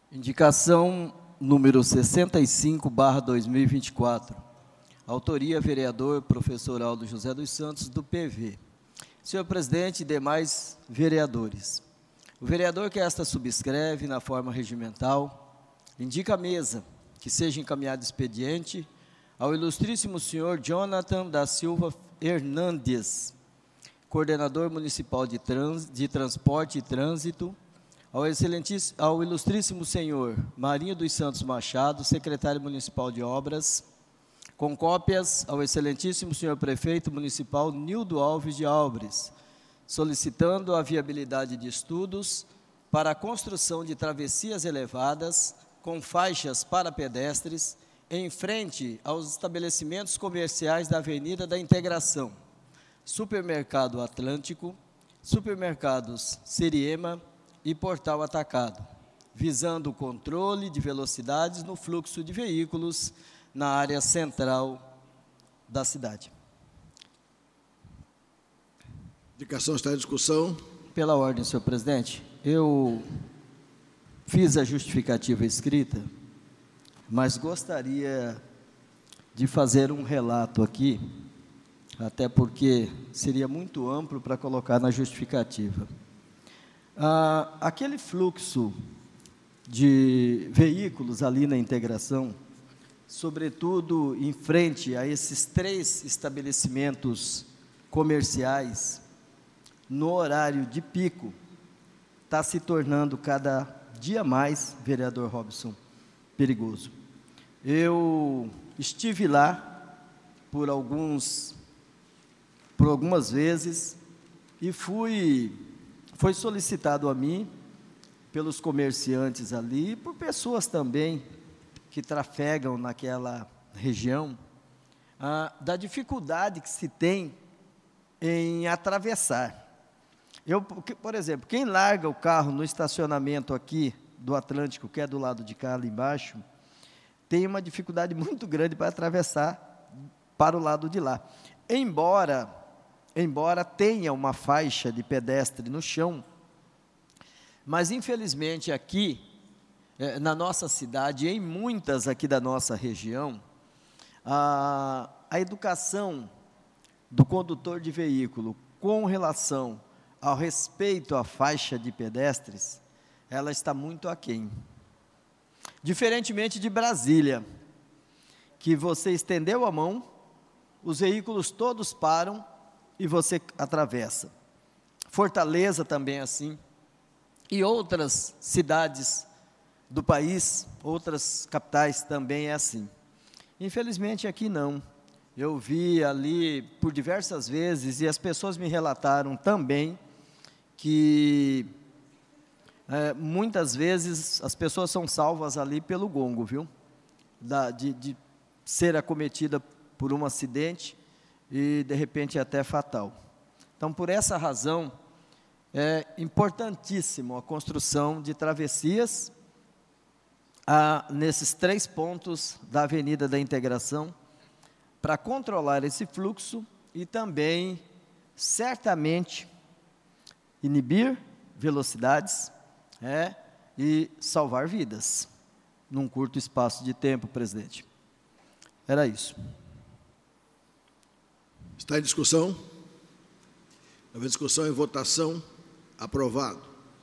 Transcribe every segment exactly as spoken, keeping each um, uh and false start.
Indicação número sessenta e cinco, barra dois mil e vinte e quatro. Autoria, vereador, professor Aldo José dos Santos, do P V. Senhor presidente e demais vereadores, o vereador que esta subscreve na forma regimental, indica a mesa que seja encaminhado expediente ao ilustríssimo senhor Jonathan da Silva Hernandes, coordenador municipal de, trans, de transporte e trânsito, ao, excelentíssimo, ao ilustríssimo senhor Marinho dos Santos Machado, secretário municipal de obras, com cópias ao excelentíssimo senhor prefeito municipal Nildo Alves de Alves, solicitando a viabilidade de estudos para a construção de travessias elevadas com faixas para pedestres em frente aos estabelecimentos comerciais da Avenida da Integração, Supermercado Atlântico, Supermercados Seriema e Portal Atacado, visando o controle de velocidades no fluxo de veículos na área central da cidade. Indicação está em discussão. Pela ordem, senhor presidente, eu fiz a justificativa escrita, mas gostaria de fazer um relato aqui, até porque seria muito amplo para colocar na justificativa. Ah, aquele fluxo de veículos ali na integração, sobretudo em frente a esses três estabelecimentos comerciais, no horário de pico, está se tornando cada dia mais, vereador Robson, perigoso. Eu estive lá por alguns, por algumas vezes e fui, foi solicitado a mim, pelos comerciantes ali, por pessoas também que trafegam naquela região, ah, da dificuldade que se tem em atravessar. Eu, por exemplo, quem larga o carro no estacionamento aqui do Atlântico, que é do lado de cá, ali embaixo, tem uma dificuldade muito grande para atravessar para o lado de lá. Embora, embora tenha uma faixa de pedestre no chão, mas infelizmente aqui, na nossa cidade, em muitas aqui da nossa região, a, a educação do condutor de veículo com relação ao respeito à faixa de pedestres, ela está muito aquém. Diferentemente de Brasília, que você estendeu a mão, os veículos todos param e você atravessa. Fortaleza também é assim, e outras cidades do país, outras capitais também é assim. Infelizmente aqui não. Eu vi ali por diversas vezes, e as pessoas me relataram também, que é, muitas vezes as pessoas são salvas ali pelo gongo, viu? Da, de, de ser acometida por um acidente e de repente até fatal. Então, por essa razão, é importantíssimo a construção de travessias a, nesses três pontos da Avenida da Integração, para controlar esse fluxo e também, certamente, inibir velocidades é, e salvar vidas, num curto espaço de tempo, presidente. Era isso. Está em discussão? Em discussão e votação. Aprovado.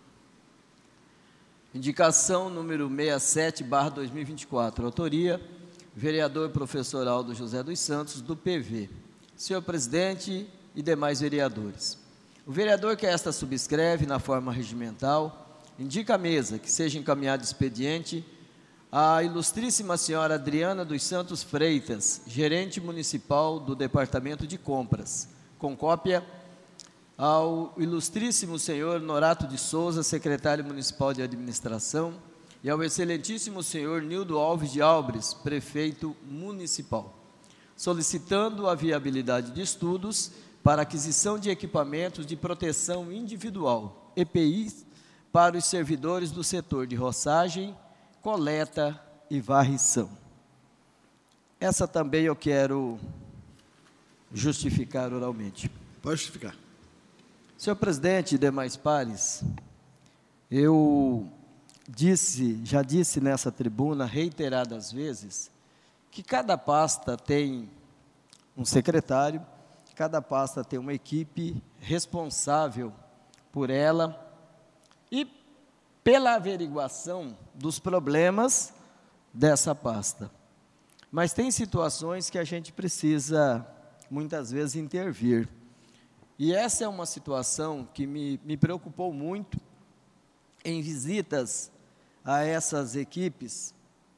Indicação número sessenta e sete, barra dois mil e vinte e quatro. Autoria, vereador professor Aldo José dos Santos, do P V. Senhor presidente e demais vereadores, o vereador que esta subscreve na forma regimental, indica a mesa que seja encaminhado expediente à ilustríssima senhora Adriana dos Santos Freitas, gerente municipal do Departamento de Compras, com cópia ao ilustríssimo senhor Norato de Souza, secretário municipal de administração, e ao excelentíssimo senhor Nildo Alves de Alves, prefeito municipal, solicitando a viabilidade de estudos para aquisição de equipamentos de proteção individual, E P Is, para os servidores do setor de roçagem, coleta e varrição. Essa também eu quero justificar oralmente. Pode justificar. Senhor presidente e demais pares, eu disse, já disse nessa tribuna reiteradas vezes, que cada pasta tem um secretário, cada pasta tem uma equipe responsável por ela e pela averiguação dos problemas dessa pasta. Mas tem situações que a gente precisa, muitas vezes, intervir. E essa é uma situação que me, me preocupou muito em visitas a essas equipes.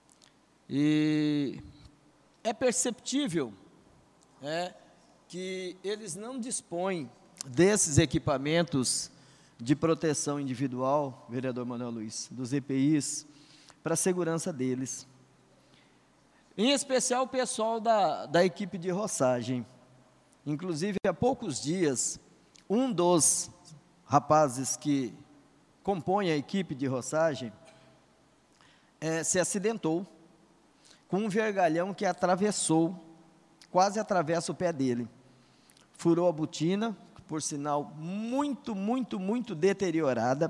E é perceptível é, que eles não dispõem desses equipamentos de proteção individual, vereador Manuel Luiz, dos E P Is, para a segurança deles. Em especial o pessoal da, da equipe de roçagem. Inclusive, há poucos dias, um dos rapazes que compõe a equipe de roçagem é, se acidentou com um vergalhão que atravessou, quase atravessa o pé dele. Furou a botina, por sinal muito, muito, muito deteriorada,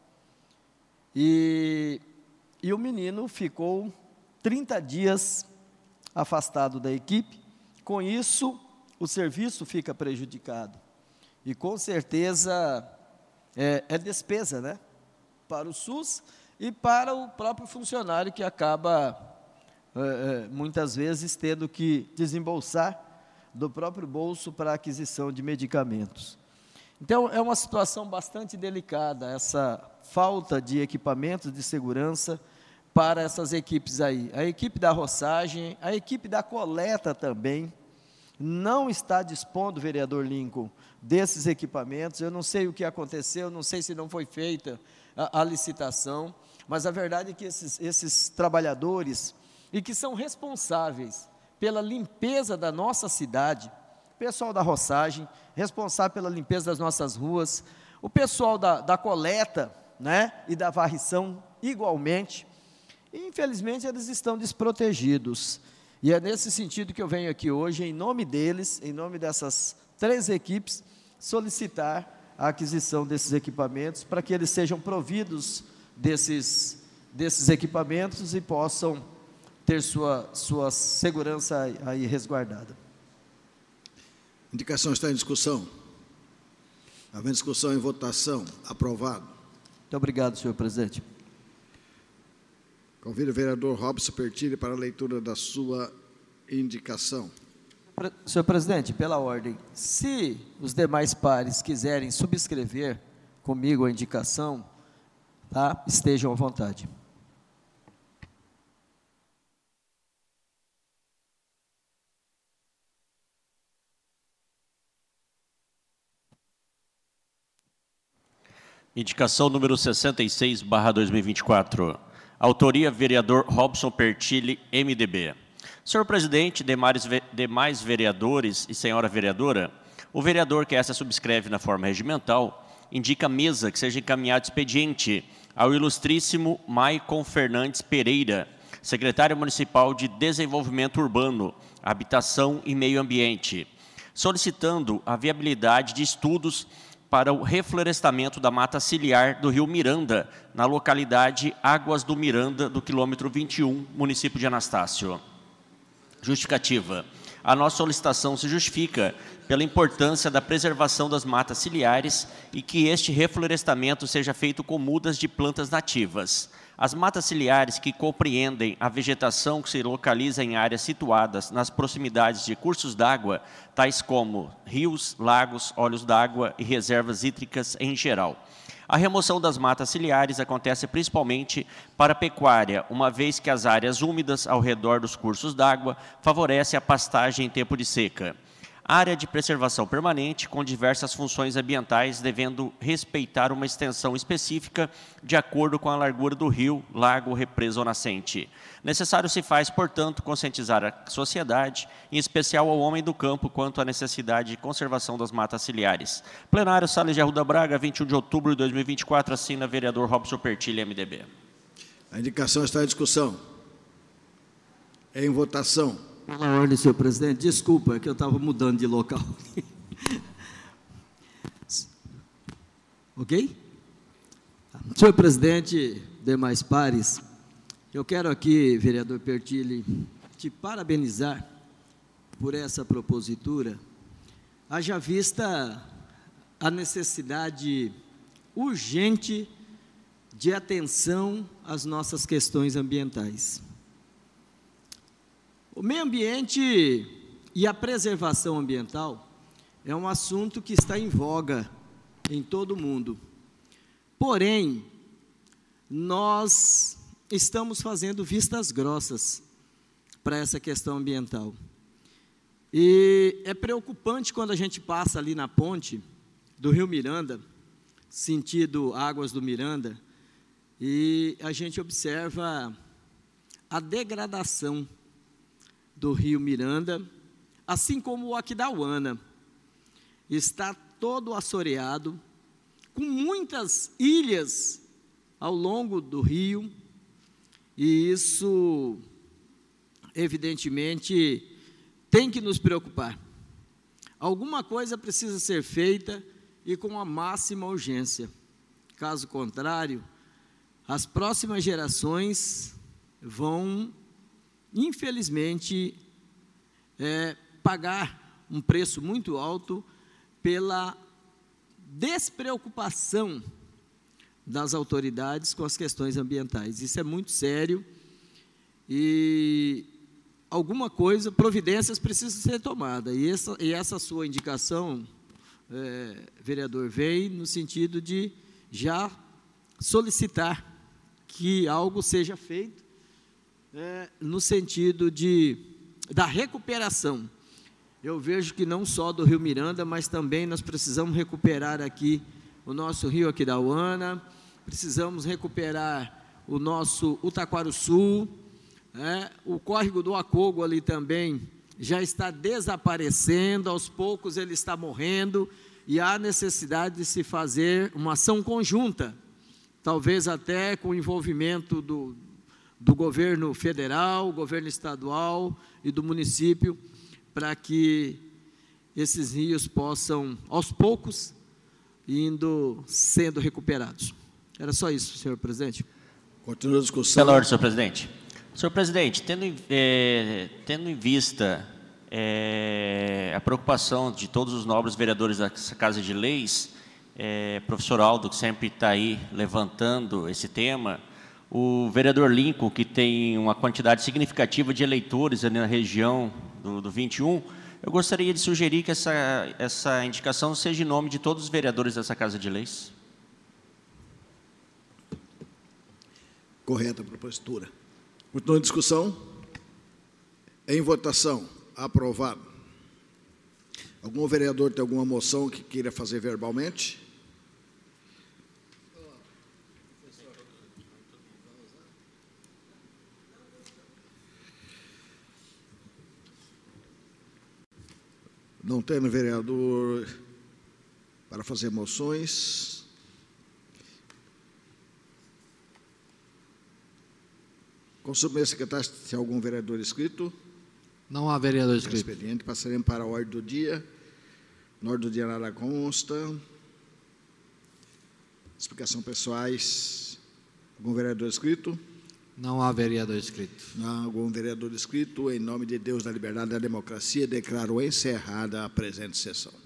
e, e o menino ficou trinta dias afastado da equipe. Com isso, o serviço fica prejudicado, e com certeza é, é despesa, né, para o SUS e para o próprio funcionário, que acaba, é, muitas vezes, tendo que desembolsar do próprio bolso para a aquisição de medicamentos. Então, é uma situação bastante delicada, essa falta de equipamentos de segurança para essas equipes aí. A equipe da roçagem, a equipe da coleta também, não está dispondo, vereador Lincoln, desses equipamentos. Eu não sei o que aconteceu, não sei se não foi feita a, a licitação, mas a verdade é que esses, esses trabalhadores, e que são responsáveis pela limpeza da nossa cidade, o pessoal da roçagem, responsável pela limpeza das nossas ruas, o pessoal da, da coleta, né, e da varrição igualmente, e infelizmente eles estão desprotegidos. E é nesse sentido que eu venho aqui hoje, em nome deles, em nome dessas três equipes, solicitar a aquisição desses equipamentos, para que eles sejam providos desses, desses equipamentos e possam ter sua, sua segurança aí resguardada. A indicação está em discussão. Havendo discussão em votação, aprovado. Muito obrigado, senhor presidente. Convido o vereador Robson Pertilli para a leitura da sua indicação. Senhor presidente, pela ordem, se os demais pares quiserem subscrever comigo a indicação, tá, estejam à vontade. Indicação número sessenta e seis barra dois mil e vinte e quatro. Autoria, vereador Robson Pertilli, M D B. Senhor presidente, demais, demais vereadores e senhora vereadora, o vereador que essa subscreve na forma regimental indica a mesa que seja encaminhado expediente ao ilustríssimo Maicon Fernandes Pereira, secretário municipal de Desenvolvimento Urbano, Habitação e Meio Ambiente, solicitando a viabilidade de estudos para o reflorestamento da mata ciliar do rio Miranda, na localidade Águas do Miranda, do quilômetro vinte e um, município de Anastácio. Justificativa. A nossa solicitação se justifica pela importância da preservação das matas ciliares e que este reflorestamento seja feito com mudas de plantas nativas. As matas ciliares, que compreendem a vegetação que se localiza em áreas situadas nas proximidades de cursos d'água, tais como rios, lagos, olhos d'água e reservas hídricas em geral. A remoção das matas ciliares acontece principalmente para a pecuária, uma vez que as áreas úmidas ao redor dos cursos d'água favorecem a pastagem em tempo de seca. Área de preservação permanente com diversas funções ambientais, devendo respeitar uma extensão específica de acordo com a largura do rio, lago, represa ou nascente. Necessário se faz, portanto, conscientizar a sociedade, em especial ao homem do campo, quanto à necessidade de conservação das matas ciliares. Plenário, Salles de Arruda Braga, vinte e um de outubro de dois mil e vinte e quatro, assina vereador Robson Pertilli, M D B. A indicação está em discussão. Em votação. Pela ordem, senhor presidente, desculpa, é que eu estava mudando de local. Ok? Senhor presidente, demais pares, eu quero aqui, vereador Pertilli, te parabenizar por essa propositura, haja vista a necessidade urgente de atenção às nossas questões ambientais. O meio ambiente e a preservação ambiental é um assunto que está em voga em todo o mundo. Porém, nós estamos fazendo vistas grossas para essa questão ambiental. E é preocupante quando a gente passa ali na ponte do Rio Miranda, sentido Águas do Miranda, e a gente observa a degradação do Rio Miranda, assim como o Aquidauana. Está todo assoreado, com muitas ilhas ao longo do rio, e isso, evidentemente, tem que nos preocupar. Alguma coisa precisa ser feita e com a máxima urgência. Caso contrário, as próximas gerações vão, infelizmente, é, pagar um preço muito alto pela despreocupação das autoridades com as questões ambientais. Isso é muito sério e alguma coisa, providências precisam ser tomadas. E essa, e essa sua indicação, é, vereador, vem no sentido de já solicitar que algo seja feito, é, no sentido de, da recuperação. Eu vejo que não só do Rio Miranda, mas também nós precisamos recuperar aqui o nosso Rio Aquidauana, precisamos recuperar o nosso Utaquaruçu, é, o córrego do Acogo ali também já está desaparecendo, aos poucos ele está morrendo, e há necessidade de se fazer uma ação conjunta, talvez até com o envolvimento do, do governo federal, governo estadual e do município, para que esses rios possam, aos poucos, indo sendo recuperados. Era só isso, senhor presidente. Continua a discussão. Pela ordem, senhor presidente. Senhor presidente, tendo em, é, tendo em vista é, a preocupação de todos os nobres vereadores dessa Casa de Leis, é, professor Aldo, que sempre está aí levantando esse tema, o vereador Lincoln, que tem uma quantidade significativa de eleitores ali na região do, do vinte e um, eu gostaria de sugerir que essa, essa indicação seja em nome de todos os vereadores dessa Casa de Leis. Correta a propositura. Continua a discussão. Em votação. Aprovado. Algum vereador tem alguma moção que queira fazer verbalmente? Não tendo vereador para fazer moções. Consumo secretário, se há algum vereador inscrito? Não há vereador inscrito. Expediente, passaremos para a ordem do dia. Na ordem do dia nada consta. Explicação pessoais. Algum vereador inscrito? Não há vereador inscrito. Não há algum vereador inscrito. Em nome de Deus, da liberdade e da democracia, declaro encerrada a presente sessão.